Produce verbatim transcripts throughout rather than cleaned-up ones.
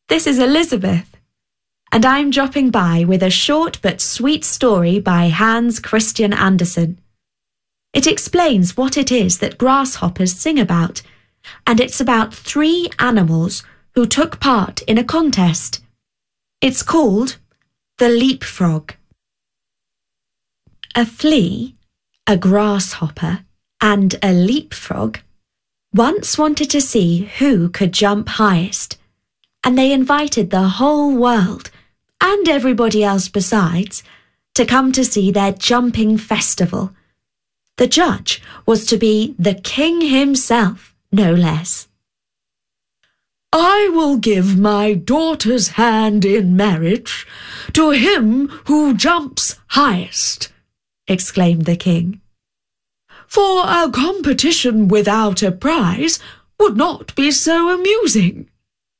This is Elizabeth, and I'm dropping by with a short but sweet story by Hans Christian Andersen. It explains what it is that grasshoppers sing about, and it's about three animals who took part in a contest. It's called The Leapfrog. A flea, a grasshopper, and a leapfrog once wanted to see who could jump highest, and they invited the whole world, and everybody else besides, to come to see their jumping festival. The judge was to be the king himself, no less. "I will give my daughter's hand in marriage to him who jumps highest," exclaimed the king. "For a competition without a prize would not be so amusing."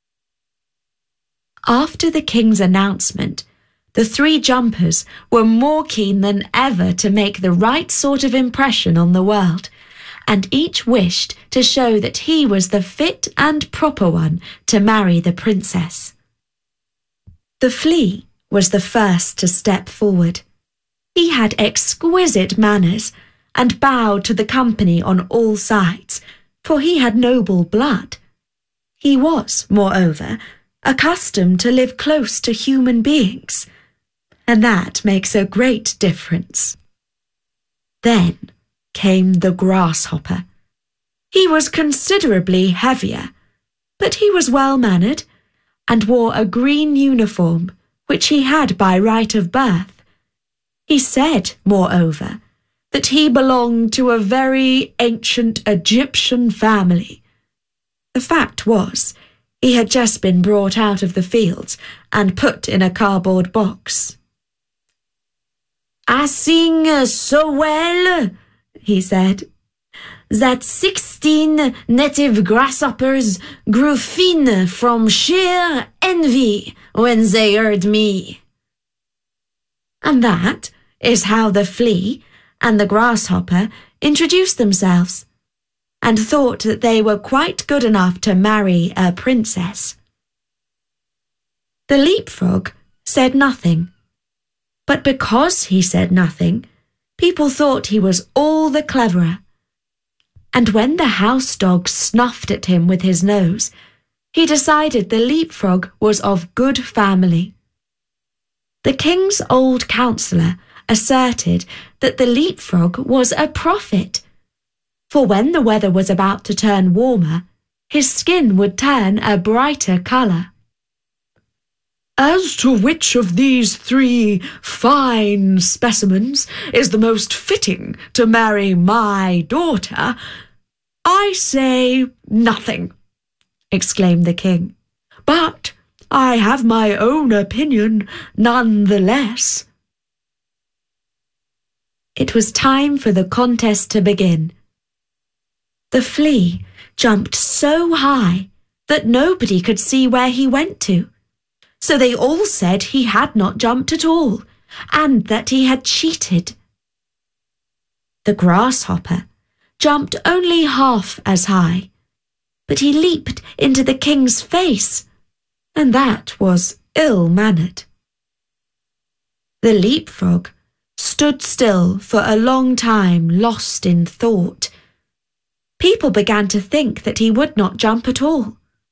After the king's announcement, the three jumpers were more keen than ever to make the right sort of impression on the world, and each wished to show that he was the fit and proper one to marry the princess. The flea was the first to step forward. He had exquisite manners and bowed to the company on all sides, for he had noble blood. He was, moreover, accustomed to live close to human beings, and that makes a great difference. Then came the grasshopper. He was considerably heavier, but he was well-mannered and wore a green uniform which he had by right of birth. He said, moreover, that he belonged to a very ancient Egyptian family. The fact was, he had just been brought out of the fields and put in a cardboard box. "I sing so well," he said, "that sixteen native grasshoppers grew thin from sheer envy when they heard me." And that is how the flea and the grasshopper introduced themselves, and thought that they were quite good enough to marry a princess. The leapfrog said nothing, but because he said nothing, people thought he was all the cleverer. And when the house dog snuffed at him with his nose, he decided the leapfrog was of good family. The king's old counsellor asserted that the leapfrog was a prophet, for when the weather was about to turn warmer, his skin would turn a brighter colour. "As to which of these three fine specimens is the most fitting to marry my daughter, I say nothing," exclaimed the king. "But I have my own opinion none the less." It was time for the contest to begin. The flea jumped so high that nobody could see where he went to, so they all said he had not jumped at all, and that he had cheated. The grasshopper jumped only half as high, but he leaped into the king's face, and that was ill-mannered. The leapfrog stood still for a long time, lost in thought. People began to think that he would not jump at all.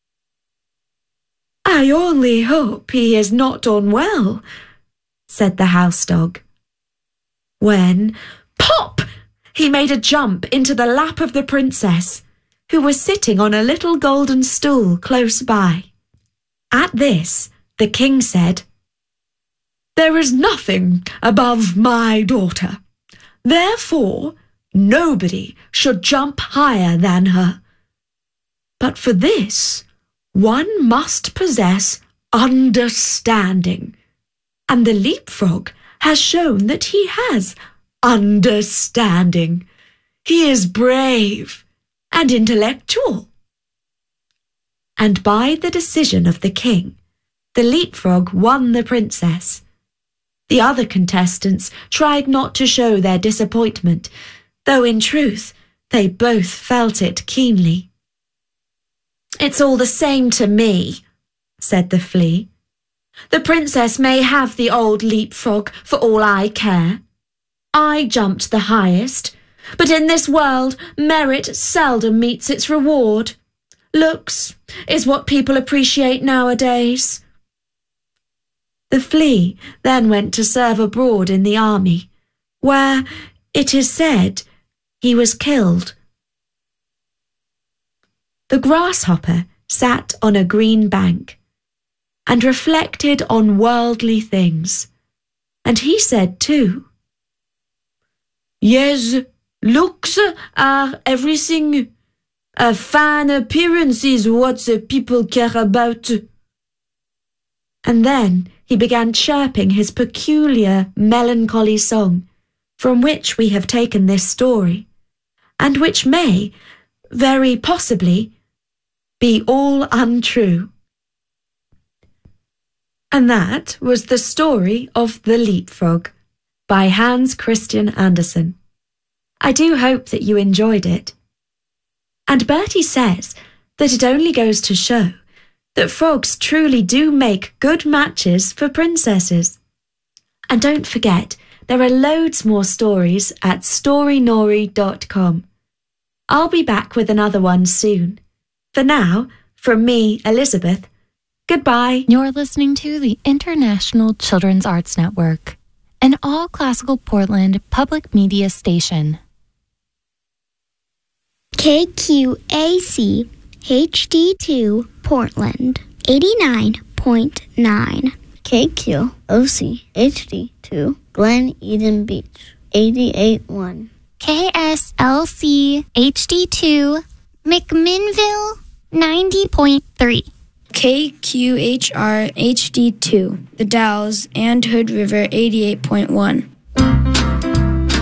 "I only hope he is not unwell," said the house dog. When, pop, he made a jump into the lap of the princess, who was sitting on a little golden stool close by. At this, the king said, "There is nothing above my daughter. Therefore, nobody should jump higher than her. But for this, one must possess understanding, and the leapfrog has shown that he has understanding. He is brave and intellectual." And by the decision of the king, the leapfrog won the princess. The other contestants tried not to show their disappointment, though in truth they both felt it keenly. "It's all the same to me," said the flea. "The princess may have the old leapfrog for all I care. I jumped the highest, but in this world merit seldom meets its reward. Looks is what people appreciate nowadays." The flea then went to serve abroad in the army, where, it is said, he was killed. The grasshopper sat on a green bank and reflected on worldly things, and he said too, "Yes, looks are everything. A fine appearance is what the people care about." And then he began chirping his peculiar, melancholy song, from which we have taken this story, and which may, very possibly, be all untrue. And that was the story of The Leapfrog by Hans Christian Andersen. I do hope that you enjoyed it. And Bertie says that it only goes to show that frogs truly do make good matches for princesses. And don't forget, there are loads more stories at storynori dot com. I'll be back with another one soon. For now, from me, Elizabeth, goodbye. You're listening to the International Children's Arts Network, an all-classical Portland public media station. K Q A C H D two Portland eighty-nine point nine. K Q O C H D two Glen Eden Beach eighty-eight point one. K S L C H D two McMinnville ninety point three. K Q H R H D two The Dalles and Hood River eighty-eight point one.